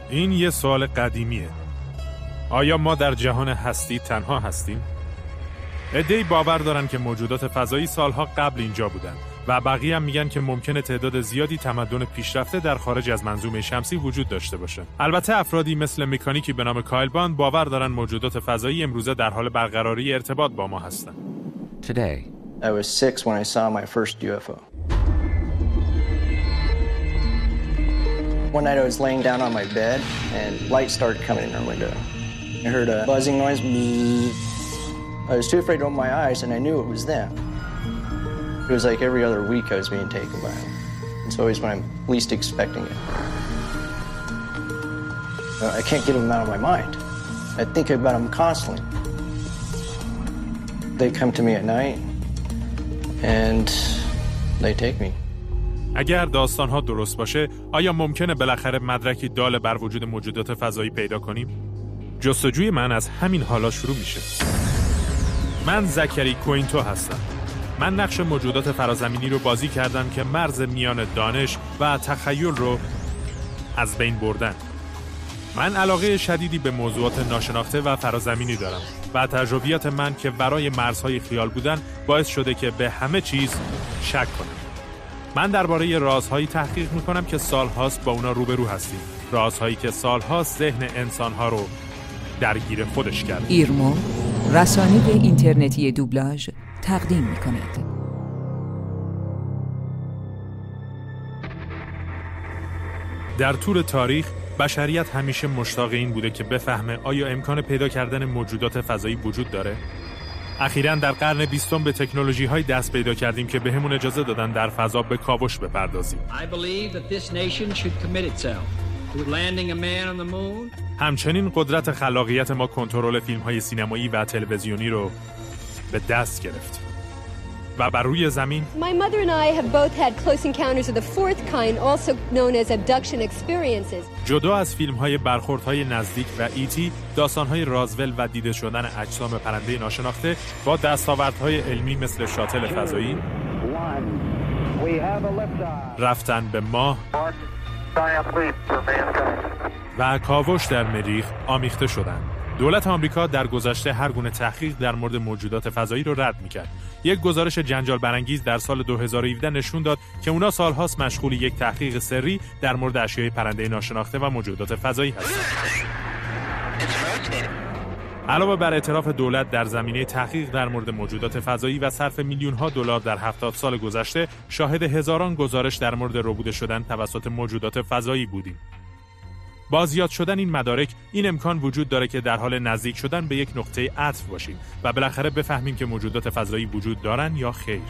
این یه سوال قدیمیه. آیا ما در جهان هستی تنها هستیم؟ عده‌ای باور دارن که موجودات فضایی سالها قبل اینجا بودن و بقیه هم میگن که ممکنه تعداد زیادی تمدن پیشرفته در خارج از منظومه شمسی وجود داشته باشه. البته افرادی مثل مکانیکی به نام کایل باند باور دارن موجودات فضایی امروزه در حال برقراری ارتباط با ما هستن. Today, I was 6 when I saw my first UFO. One night I was laying down on my bed and light started coming in our window. I heard a buzzing noise. I was too afraid to open my eyes and I knew it was them. It was like every other week I was being taken by them. It's always when I'm least expecting it. I can't get them out of my mind. I think about them constantly. They come to me at night and they take me. اگر داستان‌ها درست باشه، آیا ممکنه بالاخره مدرکی دال بر وجود موجودات فضایی پیدا کنیم؟ جستجوی من از همین حالا شروع میشه. من زکری کوینتو هستم. من نقش موجودات فرازمینی رو بازی کردم که مرز میان دانش و تخیل رو از بین بردن. من علاقه شدیدی به موضوعات ناشناخته و فرازمینی دارم و تجربیات من که برای مرزهای خیال بودن باعث شده که به همه چیز شک کنم. من درباره رازهایی تحقیق میکنم که سالهاست با اونا روبرو هستیم. رازهایی که سالهاست ذهن انسانها رو درگیر خودش کرد. ایرمو، رسانه اینترنتی دوبلاژ تقدیم میکند. در طول تاریخ بشریت همیشه مشتاق این بوده که بفهمه آیا امکان پیدا کردن موجودات فضایی وجود داره؟ اخیراً در قرن 20 به تکنولوژی‌های دست پیدا کردیم که بهمون اجازه دادن در فضا به کاوش بپردازیم. همچنین قدرت خلاقیت ما کنترل فیلم‌های سینمایی و تلویزیونی رو به دست گرفت. و بر روی زمین My mother and I have both had close encounters of the fourth kind, also known as abduction experiences. جدا از فیلم‌های برخوردهای نزدیک و ایتی، داستان‌های رازول و دیده شدن اجسام پرنده ناشناخته با دستاوردهای علمی مثل شاتل فضایی، رفتن به ماه و کاوش در مریخ آمیخته شدند. دولت آمریکا در گذشته هر گونه تحقیق در مورد موجودات فضایی رو رد می‌کرد. یک گزارش جنجال برانگیز در سال 2017 نشون داد که اونا سالهاست مشغول یک تحقیق سری در مورد اشیاء پرنده ناشناخته و موجودات فضایی هستند. علاوه بر اعتراف دولت در زمینه تحقیق در مورد موجودات فضایی و صرف میلیون‌ها دلار در 70 سال گذشته، شاهد هزاران گزارش در مورد ربوده شدن توسط موجودات فضایی بودیم. با زیاد شدن این مدارک، این امکان وجود داره که در حال نزدیک شدن به یک نقطه عطف باشیم و بالاخره بفهمیم که موجودات فضایی وجود دارن یا خیر.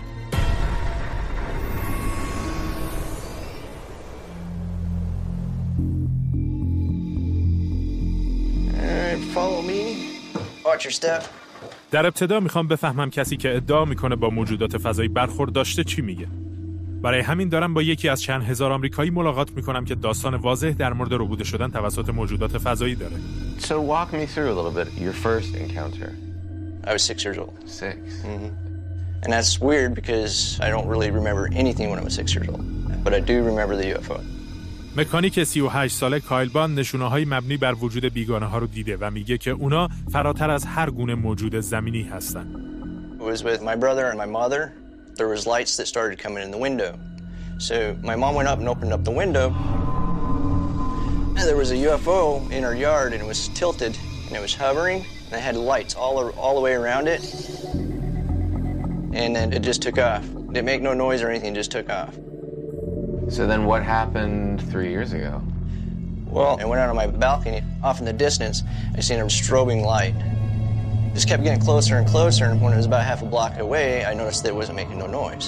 در ابتدا میخوام بفهمم کسی که ادعا میکنه با موجودات فضایی برخورد داشته چی میگه. برای همین دارم با یکی از چند هزار آمریکایی ملاقات میکنم که داستان واضح در مورد ربوده شدن توسط موجودات فضایی داره. So walk me through a little bit your first encounter. I was 6 years old. 6. Mm-hmm. And that's weird because I don't really remember anything when I was 6 years old. But I do remember the UFO. مکانیک 38 ساله کایل باند نشونه‌های مبنی بر وجود بیگانه‌ها رو دیده و میگه که اونا فراتر از هر گونه موجود زمینی هستن. It was with my brother and my mother. There was lights that started coming in the window. So my mom went up and opened up the window. And there was a UFO in our yard and it was tilted and it was hovering and it had lights all the way around it. And then it just took off. It didn't make no noise or anything, it just took off. So then what happened 3 years ago? Well, I went out on my balcony. Off in the distance, I seen a strobing light. Just kept getting closer and closer, and when it was about half a block away, I noticed that it wasn't making no noise.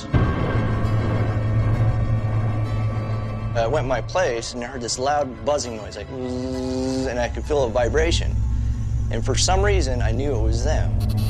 I went my place, and I heard this loud buzzing noise, like, and I could feel a vibration. And for some reason, I knew it was them.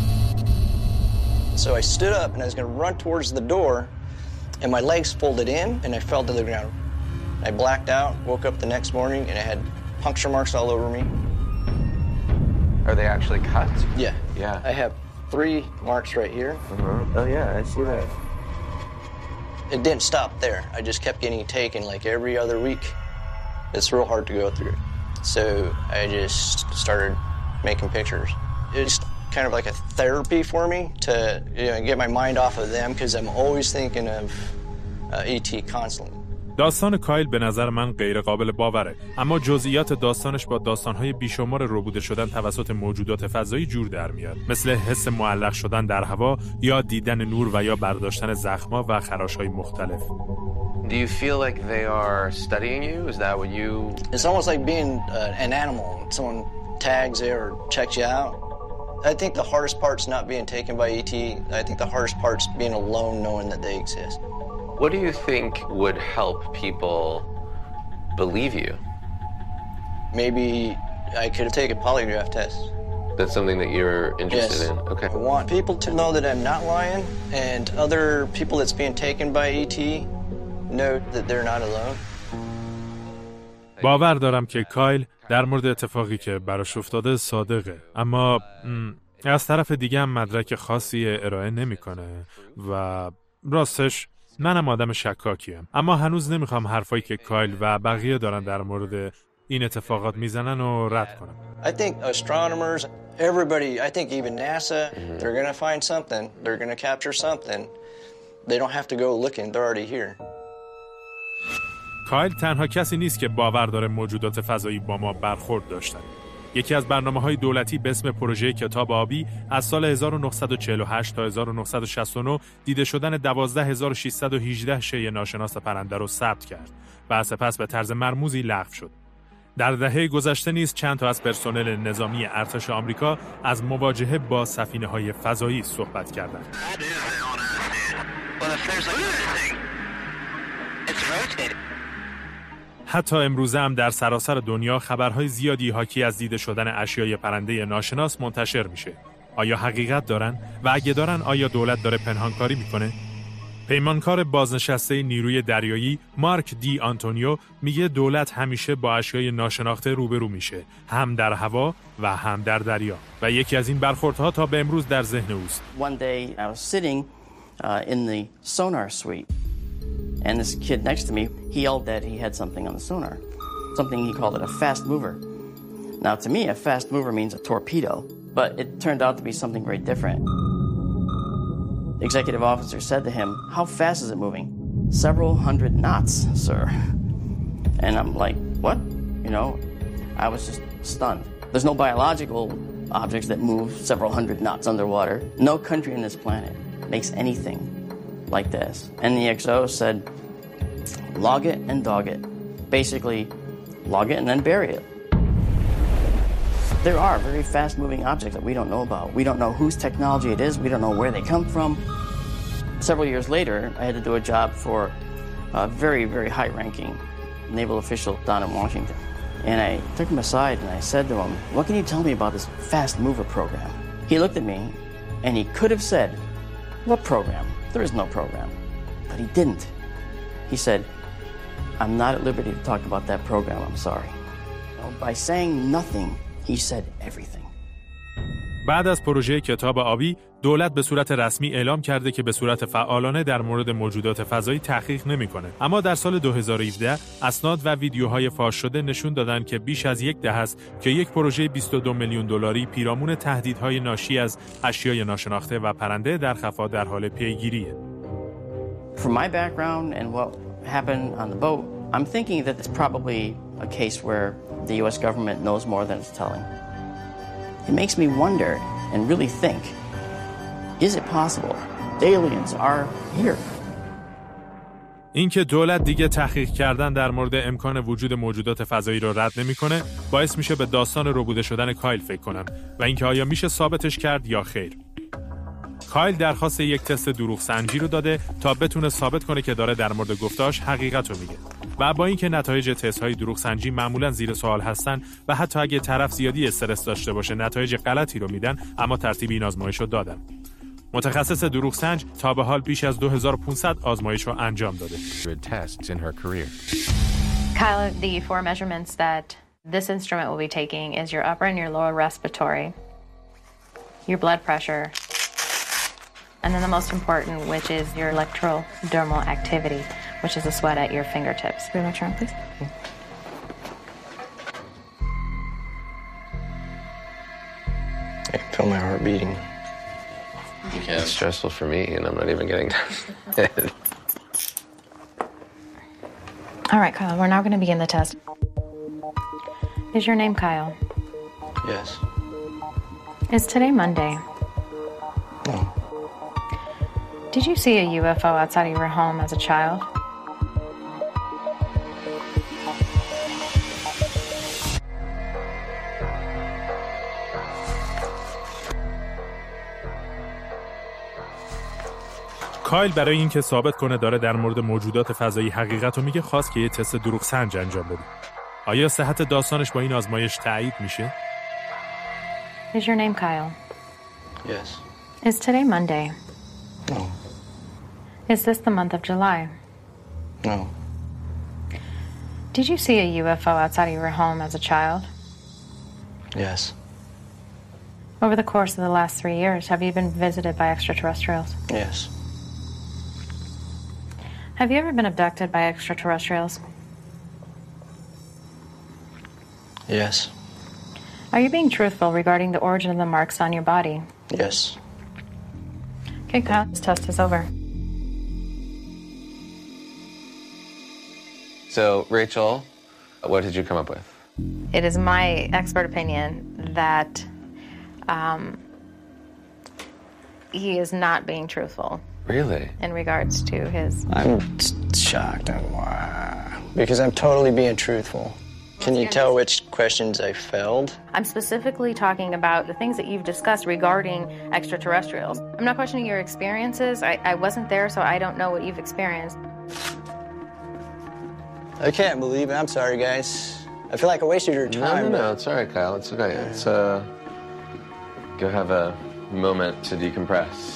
So I stood up, and I was going to run towards the door, and my legs folded in, and I fell to the ground. I blacked out, woke up the next morning, and I had puncture marks all over me. Are they actually cut? Yeah. I have 3 marks right here. Oh yeah, I see that. It didn't stop there. I just kept getting taken like every other week. It's real hard to go through. So I just started making pictures. It's kind of like a therapy for me to get my mind off of them because I'm always thinking of E.T. constantly. داستان کایل به نظر من غیر قابل باوره، اما جزئیات داستانش با داستان‌های بیشمار ربوده شدن توسط موجودات فضایی جور در میاد، مثل حس معلق شدن در هوا یا دیدن نور و یا برداشتن زخم‌ها و خراش‌های مختلف. Do you feel like they are studying you? Is that what you... It's almost like being an animal. Someone tags you or checks you out. I think the hardest part's not being taken by E.T. I think the hardest part's being alone knowing that they exist. What do you think would help people believe you? Maybe I could take a polygraph test. That's something that you're interested in? Okay. I want people to know that I'm not lying, and other people that's being taken by E.T. know that they're not alone. باور دارم که کایل در مورد اتفاقی که براش افتاده صادقه، اما از طرف دیگه هم مدرک خاصی ارائه نمیکنه و راستش منم آدم شکاکیم، اما هنوز نمیخوام حرفایی که کایل و بقیه دارن در مورد این اتفاقات میزنن و رد کنم. I think astronomers, everybody, I think even NASA, they're going to find something, they're going to capture something. They don't have to go looking, they're already here. کایل تنها کسی نیست که باور داره موجودات فضایی با ما برخورد داشتن. یکی از برنامه‌های دولتی به اسم پروژه کتاب آبی از سال 1948 تا 1969 دیده شدن 12618 شیء ناشناس پرنده رو ثبت کرد و سپس به طرز مرموزی لغو شد. در دهه گذشته نیز چند تا از پرسنل نظامی ارتش آمریکا از مواجهه با سفینه‌های فضایی صحبت کردند. حتی امروزه هم در سراسر دنیا خبرهای زیادی حاکی از دیده شدن اشیای پرنده ناشناس منتشر میشه. آیا حقیقت دارن؟ و اگه دارن آیا دولت داره پنهانکاری میکنه؟ پیمانکار بازنشسته نیروی دریایی مارک دی آنتونیو میگه دولت همیشه با اشیای ناشناخته روبرو میشه، هم در هوا و هم در دریا، و یکی از این برخوردها تا به امروز در ذهن اوست. One day I was sitting in the sonar suite. And this kid next to me, he yelled that he had something on the sonar. Something he called it a fast mover. Now to me, a fast mover means a torpedo, but it turned out to be something very different. The executive officer said to him, "How fast is it moving?" "Several hundred knots, sir." And I'm like, what? You know, I was just stunned. There's no biological objects that move several hundred knots underwater. No country on this planet makes anything like this. And the XO said, log it and dog it. Basically, log it and then bury it. There are very fast-moving objects that we don't know about. We don't know whose technology it is. We don't know where they come from. Several years later, I had to do a job for a very, very high-ranking naval official down in Washington. And I took him aside and I said to him, what can you tell me about this fast mover program? He looked at me and he could have said, what program? There is no program. But he didn't. He said, I'm not at liberty to talk about that program, I'm sorry. By saying nothing, he said everything. بعد از پروژه کتاب آبی، دولت به صورت رسمی اعلام کرده که به صورت فعالانه در مورد موجودات فضایی تحقیق نمی‌کنه. اما در سال 2017 اسناد و ویدیوهای فاش شده نشون دادن که بیش از یک دهه است که یک پروژه 22 میلیون دلاری پیرامون تهدیدهای ناشی از اشیای ناشناخته و پرنده در خفا در حال پیگیریه. From my background and what happened on the boat, I'm thinking that it's probably a case where the US government knows more than it's telling. It makes me wonder and really think, is it possible aliens are here? اینکه دولت دیگه تحقیق کردن در مورد امکان وجود موجودات فضایی رو رد نمی‌کنه، باعث میشه به داستان ربوده شدن کایل فکر کنم و اینکه آیا میشه ثابتش کرد یا خیر. کایل درخواست یک تست دروغ سنجی رو داده تا بتونه ثابت کنه که داره در مورد گفتاش حقیقت رو میگه. و با اینکه نتایج تست‌های دروغ سنجی معمولاً زیر سوال هستن و حتی اگه طرف زیادی استرس داشته باشه نتایج غلطی رو میدن، اما ترتیب این آزمایش رو دادن. متخصص دروغ سنج تا به حال بیش از 2500 آزمایش رو انجام داده. Kyle, the four measurements that this instrument will be taking is your upper and your lower respiratory, your blood pressure, and then the most important, which is your electrodermal activity, which is the sweat at your fingertips. Can we make sure, please? feel my heart beating. Okay, it's stressful for me, and I'm not even getting tested. All right, Kyle, we're now going to begin the test. Is your name Kyle? Yes. Is today Monday? No. Did you see a UFO outside of your home as a child? کایل برای اینکه ثابت کنه داره در مورد موجودات فضایی حقیقت رو میگه خواست که یه تست دروغ سنج انجام بده. آیا صحت داستانش با این آزمایش تایید میشه؟ Is your name Kyle? Yes. Is today Monday? No. Is this the month of July? No. Did you see a UFO outside of your home as a child? Yes. Over the course of the last 3 years, have you been visited by extraterrestrials? Yes. Have you ever been abducted by extraterrestrials? Yes. Are you being truthful regarding the origin of the marks on your body? Yes. Okay, Kyle, this test is over. So, Rachel, what did you come up with? It is my expert opinion that he is not being truthful Really? in regards to his... I'm shocked. Because I'm totally being truthful. Can you tell which questions I failed? I'm specifically talking about the things that you've discussed regarding extraterrestrials. I'm not questioning your experiences. I wasn't there, so I don't know what you've experienced. I can't believe it. I'm sorry, guys. I feel like I wasted your time. No, it's all right, Kyle. It's okay. Let's go have a moment to decompress.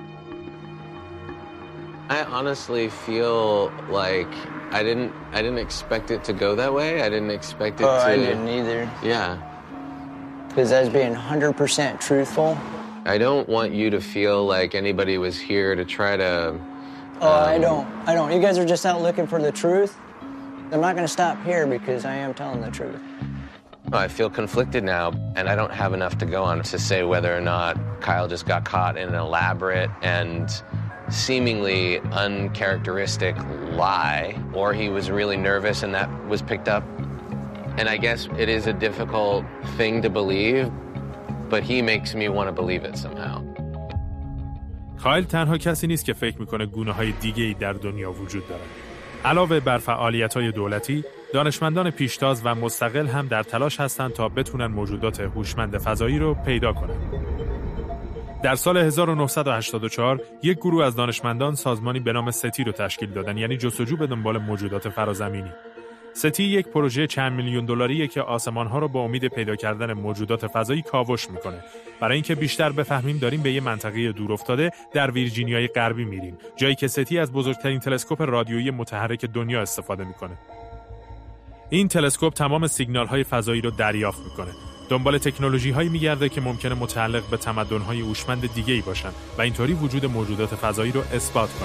I honestly feel like I didn't expect it to go that way. I didn't expect it to... I didn't either. Yeah. Because I was being 100% truthful. I don't want you to feel like anybody was here to try to... I don't. You guys are just out looking for the truth. I'm not going to stop here because I am telling the truth. I feel conflicted now, and I don't have enough to go on to say whether or not Kyle just got caught in an elaborate and seemingly uncharacteristic lie, or he was really nervous and that was picked up. And I guess it is a difficult thing to believe, but he makes me want to believe it somehow. کایل تنها کسی نیست که فکر میکنه گونه‌های دیگه‌ای در دنیا وجود دارن. علاوه بر فعالیت‌های دولتی، دانشمندان پیشتاز و مستقل هم در تلاش هستند تا بتونن موجودات هوشمند فضایی رو پیدا کنن. در سال 1984 یک گروه از دانشمندان سازمانی به نام ستی رو تشکیل دادن، یعنی جستجو به دنبال موجودات فرازمینی. ستی یک پروژه چند میلیون دلاریه که آسمان‌ها رو با امید پیدا کردن موجودات فضایی کاوش میکنه. برای اینکه بیشتر بفهمیم داریم به یه منطقه دورافتاده در ویرجینیای غربی میریم، جایی که ستی از بزرگترین تلسکوپ رادیویی متحرک دنیا استفاده میکنه. این تلسکوپ تمام سیگنال‌های فضایی رو دریافت میکنه. دنبال تکنولوژی‌هایی میگرده که ممکنه متعلق به تمدن‌های هوشمند دیگه‌ای باشن و اینطوری وجود موجودات فضایی رو اثبات کنه.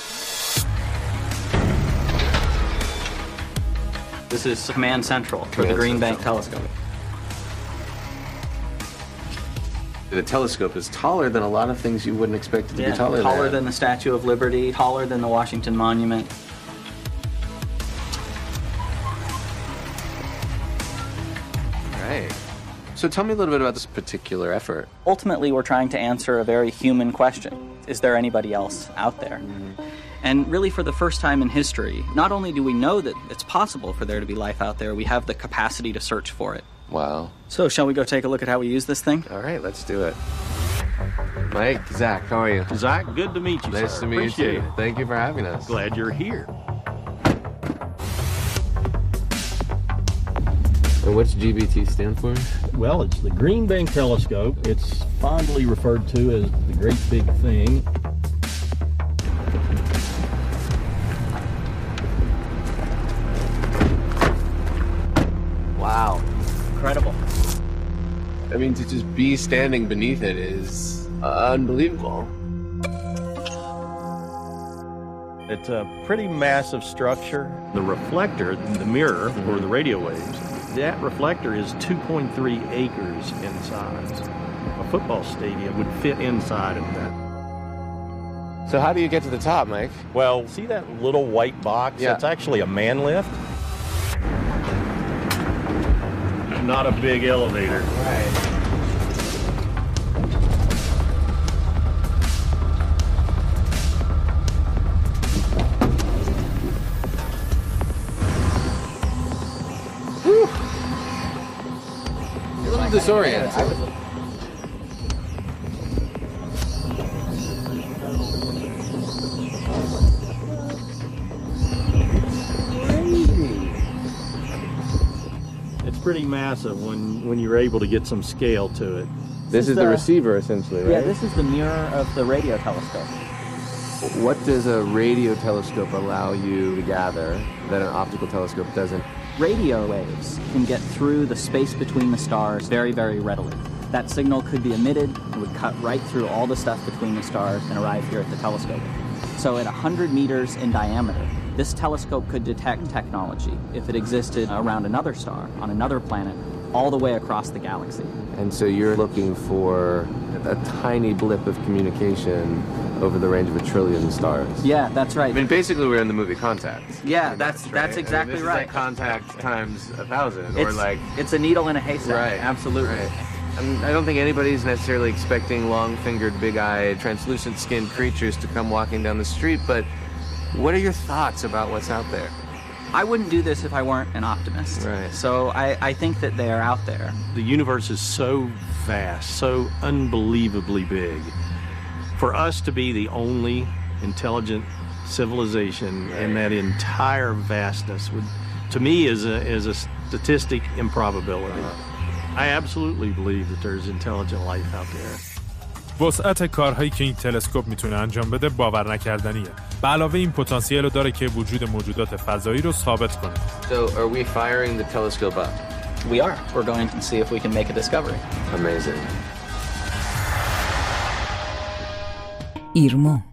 This is Command Central for the Green Bank Telescope. The telescope is taller than a lot of things you wouldn't expect it to be taller than. Taller than the Statue of Liberty, taller than the Washington Monument. Right. So tell me a little bit about this particular effort. Ultimately, we're trying to answer a very human question. Is there anybody else out there? And really, for the first time in history, not only do we know that it's possible for there to be life out there, we have the capacity to search for it. Wow. So shall we go take a look at how we use this thing? All right, let's do it. Mike, Zach, how are you? Zach, good to meet you, Nice sir. to meet Appreciate you too. it. Thank you for having us. Glad you're here. And what's GBT stand for? Well, it's the Green Bank Telescope. It's fondly referred to as the Great Big Thing. Wow. Incredible. I mean, to just be standing beneath it is unbelievable. It's a pretty massive structure. The reflector, the mirror for the radio waves, that reflector is 2.3 acres in size. a football stadium would fit inside of that. So how do you get to the top, Mike? Well, see that little white box? Yeah. That's actually a man lift. Not a big elevator. Right. You're a little disoriented. It's pretty massive when you're able to get some scale to it. This is the receiver, essentially, right? Yeah, this is the mirror of the radio telescope. What does a radio telescope allow you to gather that an optical telescope doesn't? Radio waves can get through the space between the stars very, very readily. That signal could be emitted, it would cut right through all the stuff between the stars and arrive here at the telescope. So at 100 meters in diameter, this telescope could detect technology if it existed around another star, on another planet, all the way across the galaxy. And so you're looking for a tiny blip of communication over the range of 1 trillion stars. Yeah, that's right. I mean, basically, we're in the movie Contact. Yeah, that's exactly this right. Is like Contact times 1,000, or like it's a needle in a haystack. Right, absolutely. Right. I don't think anybody's necessarily expecting long-fingered, big-eyed, translucent-skinned creatures to come walking down the street, but what are your thoughts about what's out there? I wouldn't do this if I weren't an optimist. Right. So I think that they are out there. The universe is so vast, so unbelievably big. For us to be the only intelligent civilization in that entire vastness would, to me, is a statistic improbability. I absolutely believe that there's intelligent life out there. وسعت کارهایی که این تلسکوپ میتونه انجام بده باور نکردنیه. به علاوه این پتانسیل رو داره که وجود موجودات فضایی رو ثابت کنه. So are we firing the telescope up? We are. We're going to see if we can make a discovery. Amazing. ایرما.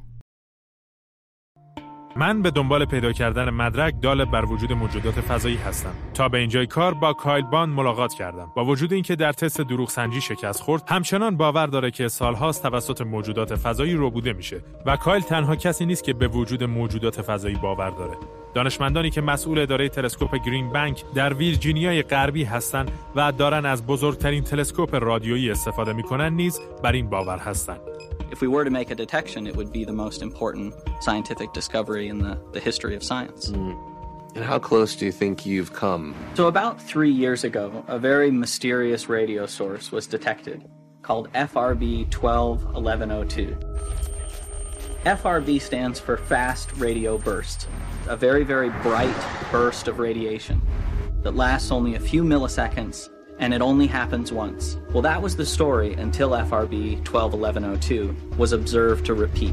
من به دنبال پیدا کردن مدرک دال بر وجود موجودات فضایی هستم. تا به اینجای کار با کایل باند ملاقات کردم. با وجود اینکه در تست دروغ سنجی شکست خورد، همچنان باور داره که سالهاست توسط موجودات فضایی ربوده میشه و کایل تنها کسی نیست که به وجود موجودات فضایی باور داره. دانشمندانی که مسئول اداره تلسکوپ گرین بنک در ویرجینیای غربی هستند و دارن از بزرگترین تلسکوپ رادیویی استفاده میکنن نیز بر این باور هستند. If we were to make a detection, it would be the most important scientific discovery in the history of science. And how close do you think you've come? So about 3 years ago, a very mysterious radio source was detected called FRB 121102. FRB stands for Fast Radio Burst, a very, very bright burst of radiation that lasts only a few milliseconds, and it only happens once. Well, that was the story until FRB 121102 was observed to repeat.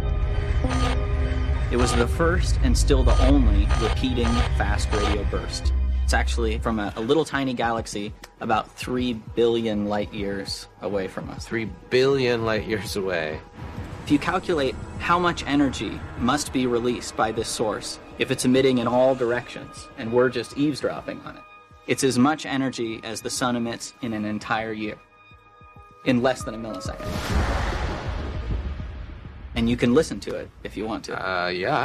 It was the first and still the only repeating fast radio burst. It's actually from a little tiny galaxy about 3 billion light years away from us. 3 billion light years away. If you calculate how much energy must be released by this source, if it's emitting in all directions and we're just eavesdropping on it, it's as much energy as the sun emits in an entire year, in less than a millisecond. And you can listen to it if you want to. Yeah.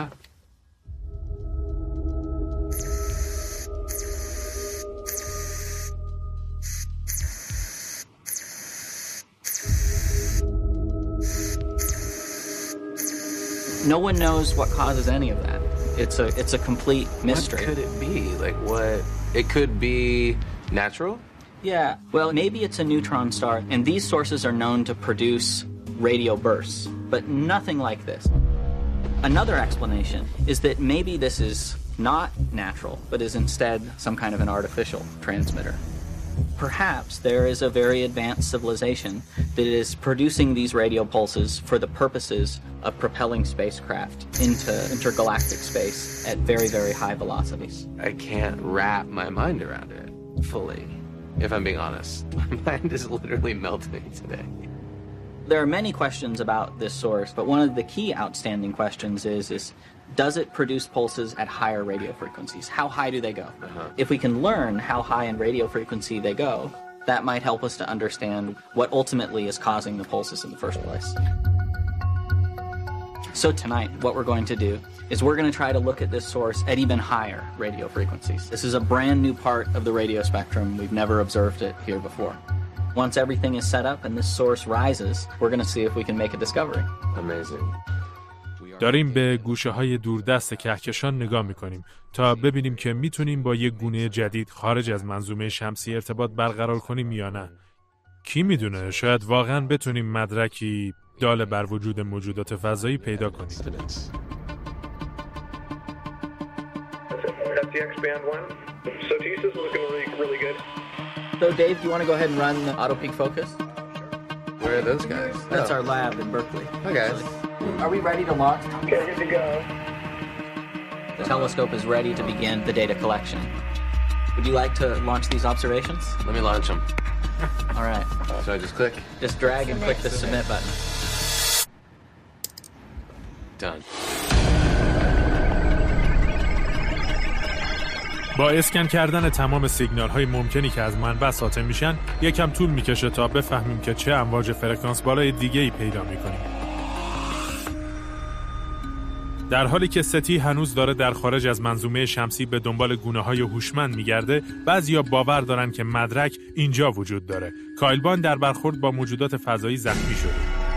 No one knows what causes any of that. It's a complete mystery. What could it be? Like what? It could be natural? Yeah, well, maybe it's a neutron star, and these sources are known to produce radio bursts, but nothing like this. Another explanation is that maybe this is not natural, but is instead some kind of an artificial transmitter. Perhaps there is a very advanced civilization that is producing these radio pulses for the purposes of propelling spacecraft into intergalactic space at very, very high velocities. I can't wrap my mind around it fully, if I'm being honest. My mind is literally melting today. There are many questions about this source, but one of the key outstanding questions is does it produce pulses at higher radio frequencies? How high do they go? If we can learn how high in radio frequency they go, That might help us to understand what ultimately is causing the pulses in the first place. So tonight, what we're going to do is we're going to try to look at this source at even higher radio frequencies. This is a brand new part of the radio spectrum. We've never observed it here before. Once everything is set up and this source rises, we're going to see if we can make a discovery. Amazing. داریم به گوشه‌های دوردست کهکشان نگاه می‌کنیم تا ببینیم که میتونیم با یک گونه جدید خارج از منظومه شمسی ارتباط برقرار کنیم یا نه. کی میدونه، شاید واقعاً بتونیم مدرکی دال بر وجود موجودات فضایی پیدا کنیم. So Dave, do you want to go ahead and run the auto peak focus? Where are those guys? That's our lab in Berkeley. Okay. Are we ready to launch? Okay, good to go. The telescope is ready to begin the data collection. Would you like to launch these observations? Let me launch them. All right. So I just click? Just drag and click the submit button. Done. با اسکن کردن تمام سیگنال های ممکنی که از منبع ساطع میشن یکم طول میکشه تا بفهمیم که چه امواج فرکانس بالای دیگه‌ای پیدا میکنیم. در حالی که ستی هنوز داره در خارج از منظومه شمسی به دنبال گونه‌های هوشمند میگرده، بعضیا باور دارن که مدرک اینجا وجود داره. کایلبان در برخورد با موجودات فضایی زخمی شده.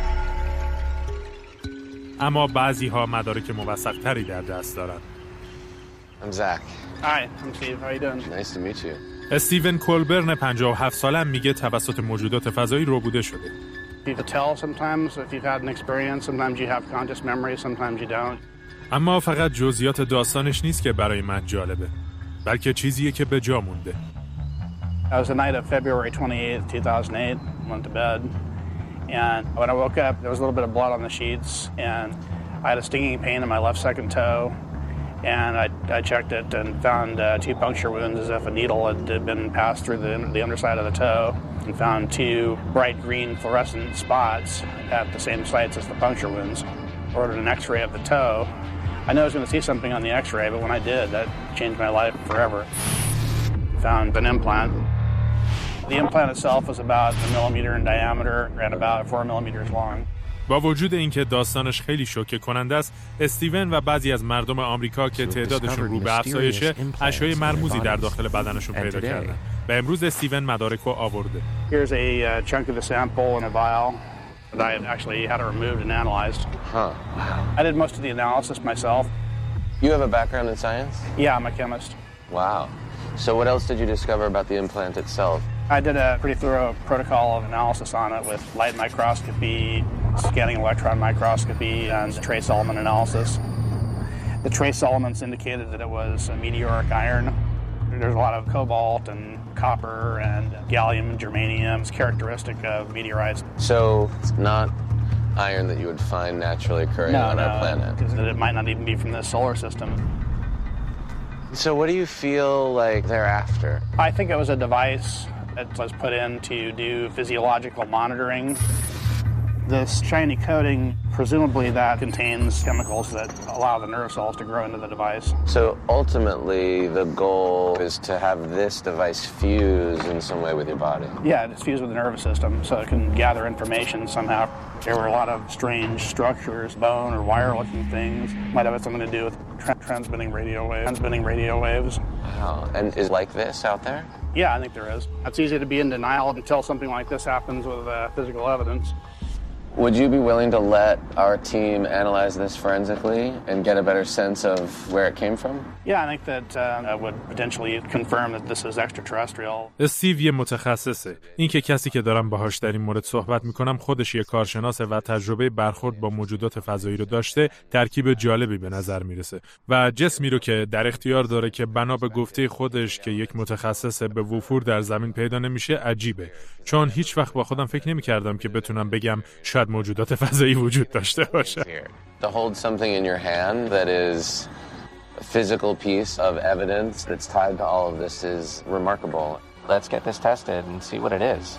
اما بعضی‌ها مدارک موثق‌تری در دست دارن. I'm Zach. Hi, I'm Steve. How you doing? Nice to meet you. استیون کولبرن 57 ساله میگه توسط موجودات فضایی روبوده شده. You can tell sometimes if you've had an experience. Sometimes you have conscious memory, sometimes you don't. اما فقط جزئیات داستانش نیست که برای من جالبه، بلکه چیزیه که به جا مونده. It was the night of February 28th, 2008. I went to bed, and when I woke up, there was a little bit of blood on the sheets, and I had a stinging pain in my left second toe, and I checked it and found 2 puncture wounds as if a needle had been passed through the underside of the toe, and found 2 bright green fluorescent spots at the same sites as the puncture wounds. Ordered an X-ray of the toe. I knew I was going to see something on the X-ray, but when I did, that changed my life forever. Found an implant. The implant itself was about 1 millimeter in diameter and about 4 millimeters long. با وجود اینکه داستانش خیلی شوکه کننده است، استیون و بعضی از مردم آمریکا که تعدادشون رو به افزایشه، اشیاء مرموزی در داخل بدنشون پیدا کردن. و امروز استیون مدارک رو آورده. Here's a chunk of the sample in a vial that I actually had it removed and analyzed. Huh. I did most of the analysis myself. You have a background in science? Yeah, I'm a chemist. Wow. So what else did you discover about the implant itself? I did a pretty thorough protocol of analysis on it with light microscopy, scanning electron microscopy, and trace element analysis. The trace elements indicated that it was a meteoric iron. There's a lot of cobalt and copper and gallium and germanium. It's characteristic of meteorites. So it's not iron that you would find naturally occurring on our planet? Because it might not even be from this solar system. So what do you feel like they're after? I think it was a device that was put in to do physiological monitoring. This shiny coating, presumably that contains chemicals that allow the nerve cells to grow into the device. So ultimately the goal is to have this device fuse in some way with your body? Yeah, it's fused with the nervous system so it can gather information somehow. There were a lot of strange structures, bone or wire-looking things. Might have something to do with transmitting radio waves. Wow, and is like this out there? Yeah, I think there is. It's easy to be in denial until something like this happens with physical evidence. Would you be willing to let our team analyze this forensically and get a better sense of where it came from? Yeah, I think that would potentially confirm that this is extraterrestrial. استیو یه متخصصه. این که کسی که دارم باهاش در این مورد صحبت میکنم خودش یه کارشناسه و تجربه برخورد با موجودات فضایی رو داشته، ترکیب جالبی به نظر میرسه. و جسمی رو که در اختیار داره که بنا به گفته خودش که یک متخصص به وفور در زمین پیدا نمیشه عجیبه. چون هیچ وقت با خودم فکر نمی‌کردم که بتونم بگم شاید موجودات فضایی وجود داشته باشه. To hold something in your hand that is a physical piece of evidence that's tied to all of this is remarkable. Let's get this tested and see what it is.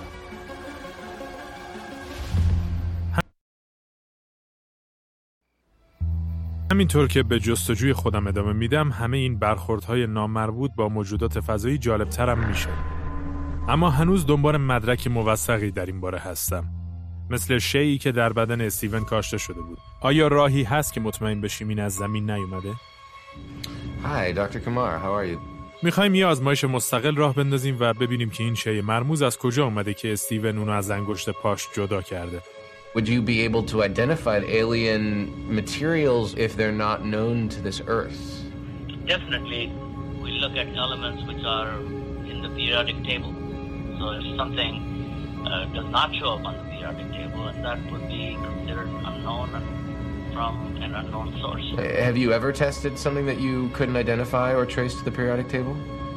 همینطور که به جستجوی خودم ادامه میدم، همه این برخوردهای نامربوط با موجودات فضایی جالبترم میشه. اما هنوز دنبال مدرک موثقی در این باره هستم. مثل شیئی که در بدن استیون کاشته شده بود. آیا راهی هست که مطمئن بشیم این از زمین نیومده؟ Hi, Dr. Kumar. How are you? میخوایم یه آزمایش مستقل راه بندازیم و ببینیم که این شی مرموز از کجا اومده که استیون اونو از انگشت پاش جدا کرده. Would you be able to identify alien materials if they're not known to this Earth? Definitely. We look at elements which are in the periodic table. So if something does not show up on the periodic table, and that would be considered unknown and from an unknown source. Have you ever tested something that you couldn't identify or trace to the periodic table?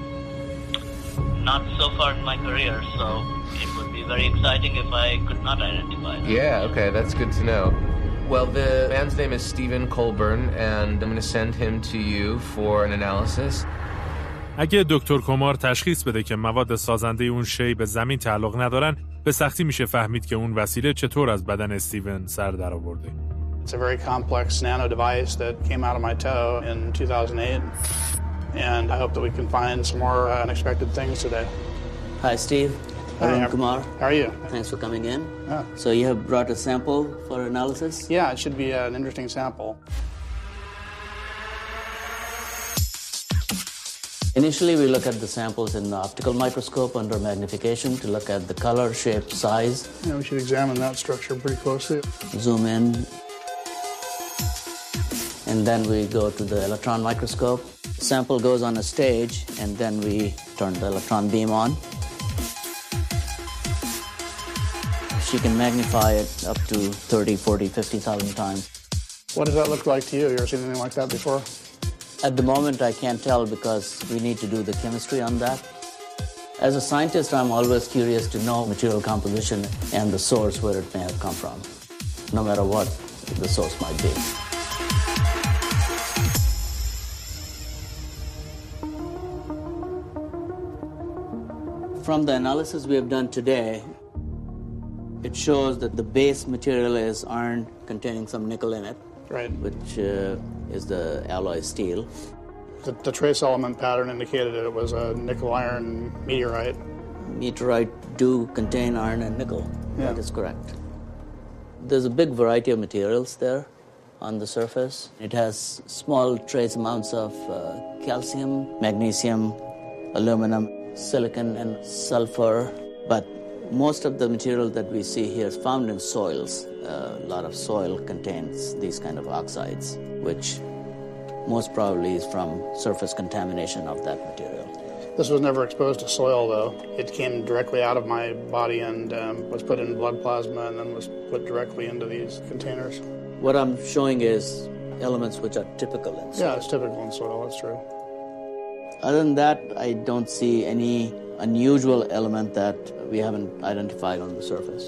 Not so far in my career, so it would be very exciting if I could not identify them. Yeah, okay, that's good to know. Well, the man's name is Stephen Colburn, and I'm going to send him to you for an analysis. اگه دکتر کمار تشخیص بده که مواد سازنده اون شی به زمین تعلق ندارن، به سختی میشه فهمید که اون وسیله چطور از بدن استیون سر در آورده. It's a very complex nano device that came out of my toe in 2008, and I hope that we can find some more unexpected things today. Hi, Steve. Arun Kumar. How are you? Thanks for coming in. Yeah. So you have brought a sample for analysis? Yeah, it should be an interesting sample. Initially, we look at the samples in the optical microscope under magnification to look at the color, shape, size. Yeah, we should examine that structure pretty closely. Zoom in. And then we go to the electron microscope. The sample goes on a stage, and then we turn the electron beam on. She can magnify it up to 30, 40, 50,000 times. What does that look like to you? You ever seen anything like that before? At the moment, I can't tell because we need to do the chemistry on that. As a scientist, I'm always curious to know material composition and the source where it may have come from, no matter what the source might be. From the analysis we have done today, it shows that the base material is iron containing some nickel in it, right? Which is the alloy steel. The trace element pattern indicated that it was a nickel-iron meteorite. Meteorite do contain iron and nickel. Yeah. That is correct. There's a big variety of materials there on the surface. It has small trace amounts of calcium, magnesium, aluminum, silicon, and sulfur, but most of the material that we see here is found in soils. A lot of soil contains these kind of oxides, which most probably is from surface contamination of that material. This was never exposed to soil, though. It came directly out of my body and was put in blood plasma and then was put directly into these containers. What I'm showing is elements which are typical in soil. Yeah, it's typical in soil, that's true. Other than that, I don't see any unusual element that we haven't identified on the surface.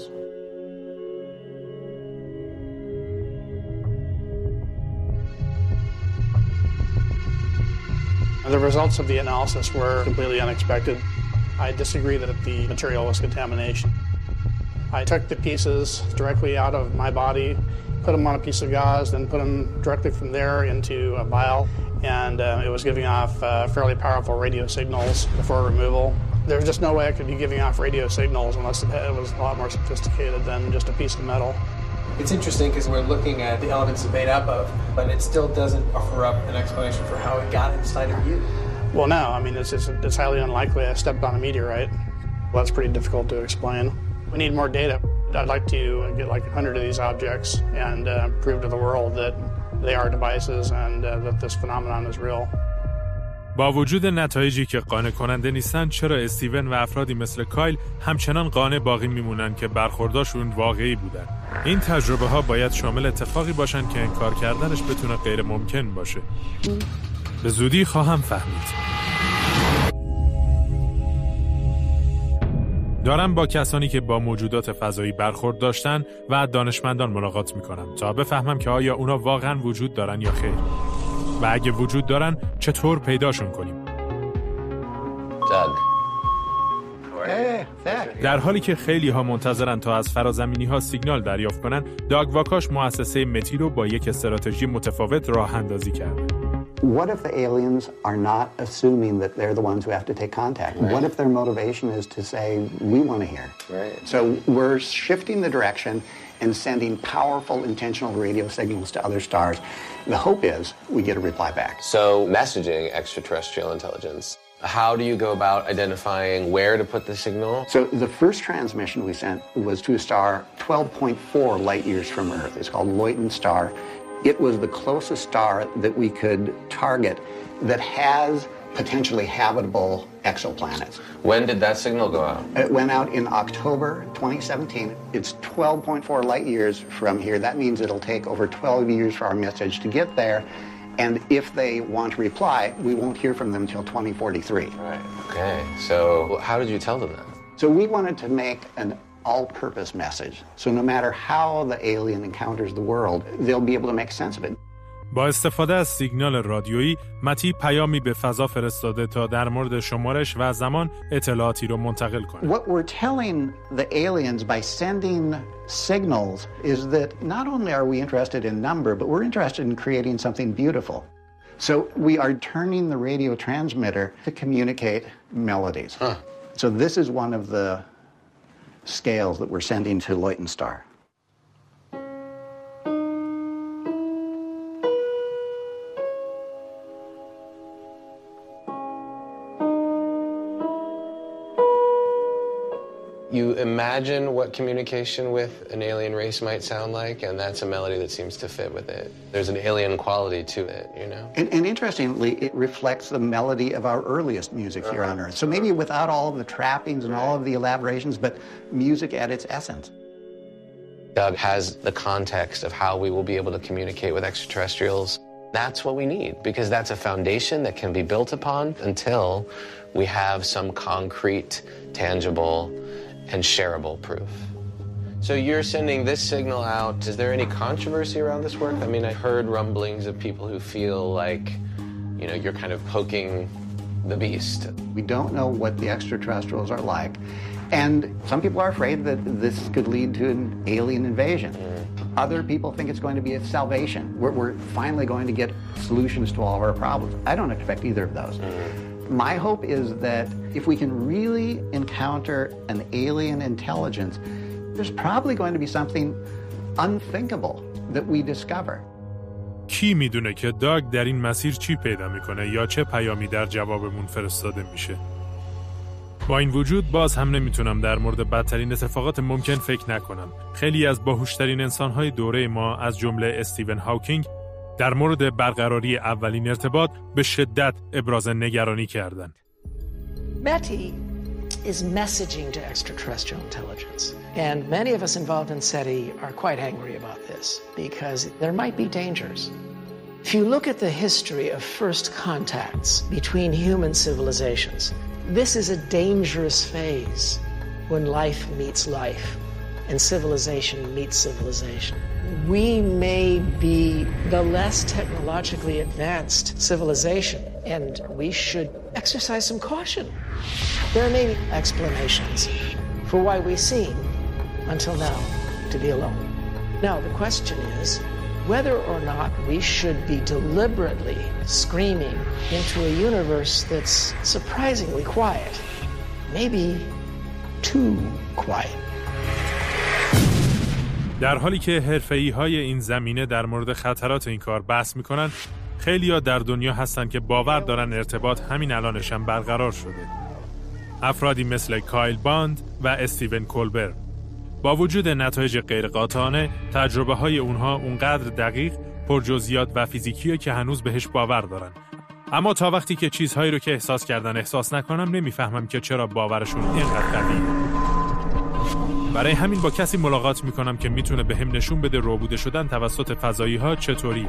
The results of the analysis were completely unexpected. I disagree that the material was contamination. I took the pieces directly out of my body, put them on a piece of gauze, then put them directly from there into a vial, and it was giving off fairly powerful radio signals before removal. There's just no way I could be giving off radio signals unless it was a lot more sophisticated than just a piece of metal. It's interesting because we're looking at the elements it's made up of, but it still doesn't offer up an explanation for how it got inside of you. Well, no. I mean, it's highly unlikely I stepped on a meteorite. Well, that's pretty difficult to explain. We need more data. I'd like to get like 100 of these objects and prove to the world that they are devices and that this phenomenon is real. با وجود نتایجی که قانع کننده نیستن، چرا استیون و افرادی مثل کایل همچنان قانع باقی میمونن که برخورداشون واقعی بودن؟ این تجربه ها باید شامل اتفاقی باشن که انکار کردنش بتونه غیر ممکن باشه. به زودی خواهم فهمید. دارم با کسانی که با موجودات فضایی برخورد داشتن و دانشمندان ملاقات میکنم تا بفهمم که آیا اونا واقعا وجود دارن یا خیر. و اگه وجود دارن چطور پیداشون کنیم؟ در حالی که خیلی ها منتظرن تا از فرازمینی ها سیگنال دریافت کنن، داگ واکاش مؤسسه متی رو با یک استراتژی متفاوت راه اندازی کرده. What if the aliens are not assuming that they're the ones who have to take contact? Right. What if their motivation is to say, we want to hear? Right. So we're shifting the direction and sending powerful intentional radio signals to other stars. The hope is we get a reply back. So messaging extraterrestrial intelligence. How do you go about identifying where to put the signal? So the first transmission we sent was to a star 12.4 light years from Earth. It's called Luyten star. It was the closest star that we could target that has potentially habitable exoplanets. When did that signal go out? It went out in October 2017. It's 12.4 light years from here. That means it'll take over 12 years for our message to get there. And if they want to reply, we won't hear from them until 2043. Right, okay. So how did you tell them that? So we wanted to make an all-purpose message. So no matter how the alien encounters the world, they'll be able to make sense of it. با استفاده از سیگنال رادیویی، متی پیامی به فضا فرستاده تا در مورد شمارش و زمان اطلاعاتی رو منتقل کنه. What we're telling the aliens by sending signals is that not only are we interested in number, but we're interested in creating something beautiful. So we are turning the radio transmitter to communicate melodies. So this is one of the scales that we're sending to Luyten star. You imagine what communication with an alien race might sound like, and that's a melody that seems to fit with it. There's an alien quality to it, you know? And interestingly, it reflects the melody of our earliest music here on Earth. So maybe without all of the trappings and all of the elaborations, but music at its essence. Doug has the context of how we will be able to communicate with extraterrestrials. That's what we need, because that's a foundation that can be built upon until we have some concrete, tangible, and shareable proof. So you're sending this signal out. Is there any controversy around this work? I mean, I heard rumblings of people who feel like, you know, you're kind of poking the beast. We don't know what the extraterrestrials are like. And some people are afraid that this could lead to an alien invasion. Other people think it's going to be a salvation. We're finally going to get solutions to all of our problems. I don't expect either of those. My hope is that if we can really encounter an alien intelligence, there's probably going to be something unthinkable that we discover. کی میدونه که داگ در این مسیر چی پیدا میکنه یا چه پیامی در جوابمون فرستاده میشه؟ با این وجود باز هم نمیتونم در مورد بدترین اتفاقات ممکن فکر نکنم. خیلی از باهوشترین انسانهای دوره ما از جمله استیون هاوکینگ در مورد برقراری اولین ارتباط به شدت ابراز نگرانی کردند. METI is messaging to extraterrestrial intelligence. And many of us involved in SETI are quite angry about this because there might be dangers. If you look at the history of first contacts between human civilizations, this is a dangerous phase when life meets life and civilization meets civilization. We may be the less technologically advanced civilization, and we should exercise some caution. There are many explanations for why we seem, until now, to be alone. Now, the question is whether or not we should be deliberately screaming into a universe that's surprisingly quiet, maybe too quiet. در حالی که حرفه‌ای‌های این زمینه در مورد خطرات این کار بحث می‌کنن، خیلی‌ها در دنیا هستن که باور دارن ارتباط همین الانش هم برقرار شده. افرادی مثل کایل باند و استیون کولبر. با وجود نتایج غیرقاطعانه، تجربه‌های اونها اونقدر دقیق، پرجزئیات و فیزیکیه که هنوز بهش باور دارن. اما تا وقتی که چیزهایی رو که احساس کردن احساس نکنم نمیفهمم که چرا باورشون اینقدر قویه. برای همین با کسی ملاقات میکنم که میتونه به هم نشون بده روبوده شدن توسط فضایی‌ها چطوریه.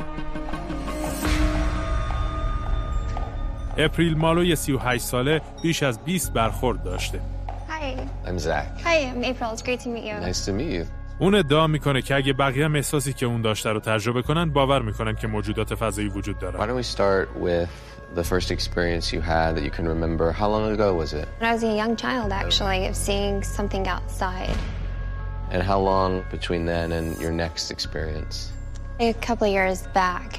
اپریل مالوی 38 ساله بیش از 20 برخورد داشته. Hi. I'm Zach. Hi, I'm April. It's great to meet you. Nice to meet you. اون ادعا میکنه که اگه بقیه هم احساسی که اون داشته رو تجربه کنن باور میکنن که موجودات فضایی وجود دارن. Why don't we start with the first experience you had that you can remember? How long ago was it? When I was a young child, actually, of seeing something outside. And how long between then and your next experience? A couple of years back.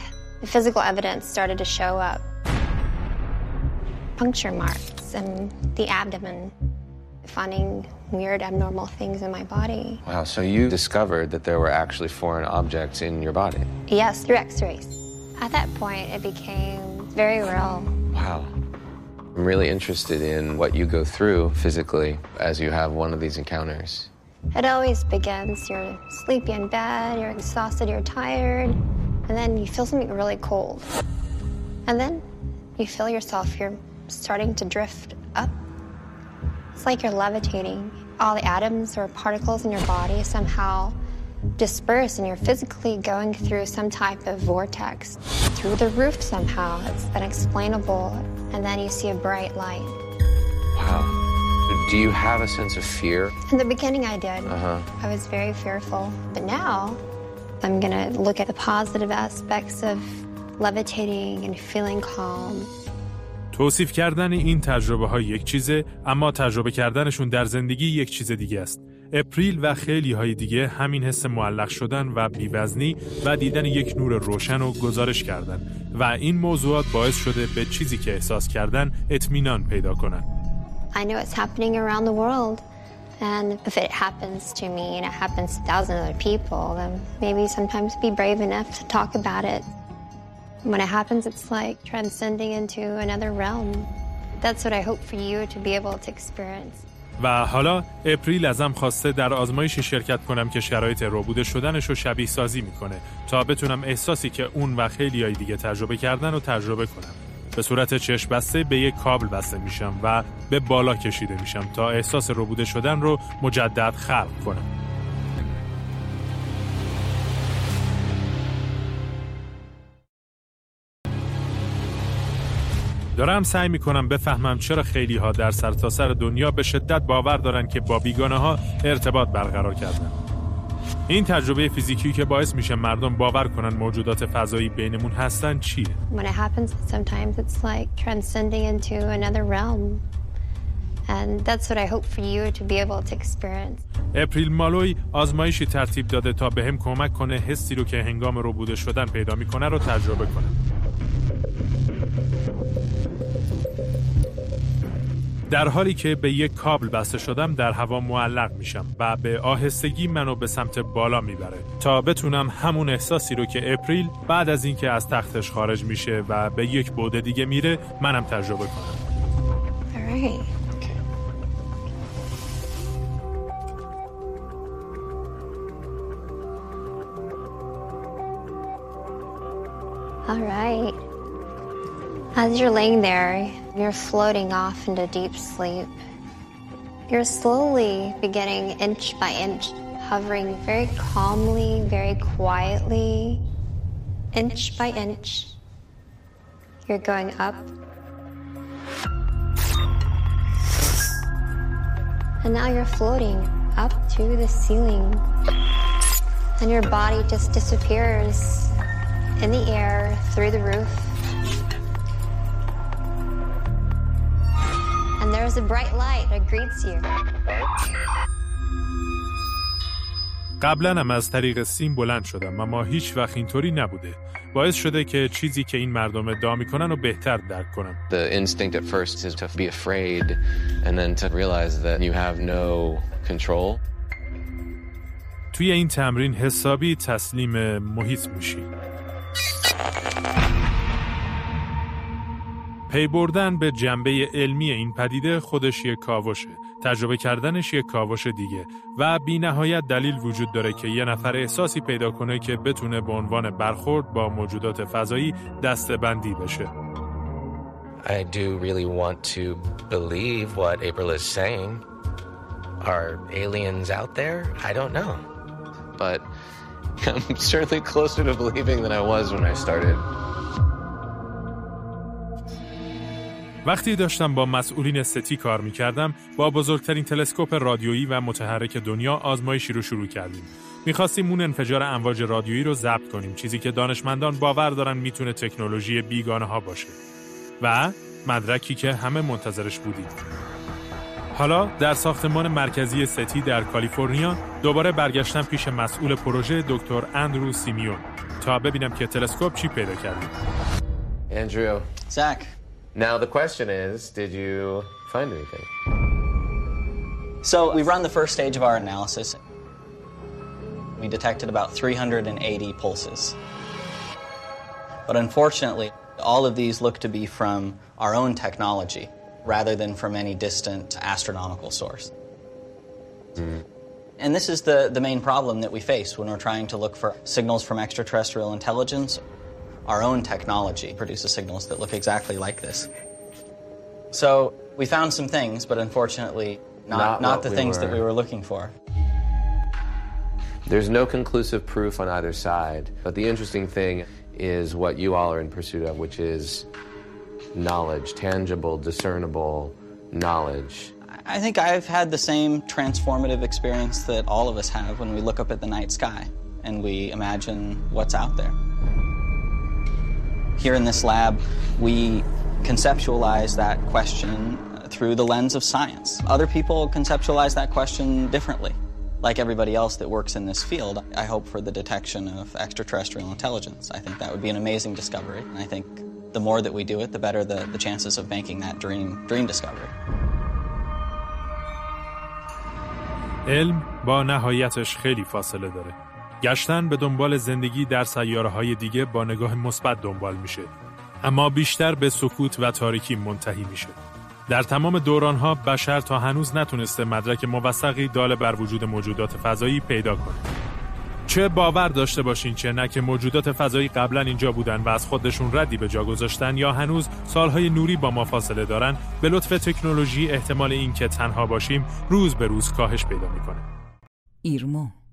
the physical evidence started to show up. Puncture marks in the abdomen, finding weird abnormal things in my body. Wow, so you discovered that there were actually foreign objects in your body? Yes, through x-rays. At that point, it became very real. Wow. I'm really interested in what you go through physically as you have one of these encounters. It always begins, you're sleepy in bed, you're exhausted, you're tired, and then you feel something really cold. And then you feel yourself, you're starting to drift up. It's like you're levitating. All the atoms or particles in your body somehow disperse, and you're physically going through some type of vortex. Through the roof somehow, it's unexplainable, and then you see a bright light. Wow. Do you have a sense of fear? In the beginning I did. I was very fearful. But now, I'm gonna look at the positive aspects of levitating and feeling calm. توصیف کردن این تجربه ها یک چیزه، اما تجربه کردنشون در زندگی یک چیز دیگه است. اپریل و خیلی های دیگه همین حس معلق شدن و بی‌وزنی و دیدن یک نور روشن رو گزارش کردن و این موضوعات باعث شده به چیزی که احساس کردن اطمینان پیدا کنن. I know it's happening around the world, and if it happens to me and it happens to thousands of other people, then maybe sometimes be brave enough to talk about it. When it happens, it's like transcending into another realm. That's what I hope for you to be able to experience. و حالا اپریل ازم خواسته در آزمایشی شرکت کنم که شرایط روبوده شدنش رو شبیه سازی میکنه تا بتونم احساسی که اون و خیلیای دیگه تجربه کردن رو تجربه کنم. به صورت چشم بسته به یک کابل بسته میشم و به بالا کشیده میشم تا احساس روبوده شدن رو مجدد خلق کنم. دارم سعی میکنم بفهمم چرا خیلی ها در سرتاسر دنیا به شدت باور دارن که با بیگانه ها ارتباط برقرار کردن. این تجربه فیزیکی که باعث میشه مردم باور کنن موجودات فضایی بینمون هستن چیه؟ When it happens, sometimes it's like transcending into another realm. And that's what I hope for you to be able to experience. اپریل مالوی آزمایشی ترتیب داده تا بهم کمک کنه حسی رو که هنگام روبوده شدن پیدا میکنه رو تجربه کنم. در حالی که به یک کابل بسته شدم در هوا معلق میشم و به آهستگی منو به سمت بالا میبره تا بتونم همون احساسی رو که اپریل بعد از اینکه از تختش خارج میشه و به یک بعد دیگه میره منم تجربه کنم. All right. As you're laying there, you're floating off into deep sleep. You're slowly beginning inch by inch, hovering very calmly, very quietly, inch by inch. You're going up. And now you're floating up to the ceiling. And your body just disappears in the air through the roof. And there's a bright light that greets you. قبلا هم از طریق سیم بلند شدم اما هیچ وقت اینطوری نبوده. باعث شده که چیزی که این مردم ادعا میکنن رو بهتر درک کنم. The instinct at first is to be afraid and then to realize that you have no control. توی این تمرین حسابی تسلیم محیط میشی. پی بردن به جنبه علمی این پدیده خودش یک کاوشه، تجربه کردنش یک کاوش دیگه و بی نهایت دلیل وجود داره که یه نفر احساسی پیدا کنه که بتونه به عنوان برخورد با موجودات فضایی دسته‌بندی بشه. I do really want to believe what April is saying. Are aliens out there? I don't know. But I'm certainly closer to believing than I was when I started. وقتی داشتم با مسئولین ستی کار می‌کردم، با بزرگترین تلسکوپ رادیویی و متحرک دنیا آزمایشی رو شروع کردیم. می‌خواستیم اون انفجار امواج رادیویی رو ضبط کنیم، چیزی که دانشمندان باور دارن میتونه تکنولوژی بیگانه‌ها باشه. و مدرکی که همه منتظرش بودیم. حالا در ساختمان مرکزی ستی در کالیفرنیا دوباره برگشتم پیش مسئول پروژه دکتر اندرو سیمیون تا ببینم که تلسکوپ چی پیدا کرده. Andrew. Zach. Now the question is, did you find anything? So we've run the first stage of our analysis. We detected about 380 pulses. But unfortunately, all of these look to be from our own technology rather than from any distant astronomical source. And this is the main problem that we face when we're trying to look for signals from extraterrestrial intelligence. Our own technology produces signals that look exactly like this. So we found some things, but unfortunately not the things that we were looking for. There's no conclusive proof on either side, but the interesting thing is what you all are in pursuit of, which is knowledge, tangible, discernible knowledge. I think I've had the same transformative experience that all of us have when we look up at the night sky and we imagine what's out there. Here in this lab, we conceptualize that question through the lens of science. Other people conceptualize that question differently. Like everybody else that works in this field, I hope for the detection of extraterrestrial intelligence. I think that would be an amazing discovery. And I think the more that we do it, the better the chances of making that dream discovery. علم با نهایتش خیلی فاصله داره. گشتن به دنبال زندگی در سیاره‌های دیگه با نگاه مثبت دنبال میشه. اما بیشتر به سکوت و تاریکی منتهی میشه. در تمام دوران‌ها بشر تا هنوز نتونسته مدرک موثقی دال بر وجود موجودات فضایی پیدا کنه. چه باور داشته باشین چه نه که موجودات فضایی قبلا اینجا بودن و از خودشون ردی به جا گذاشتن یا هنوز سالهای نوری با ما فاصله دارن، به لطف تکنولوژی احتمال این که تنها باشیم روز به روز کاهش پیدا میکنه. ایرما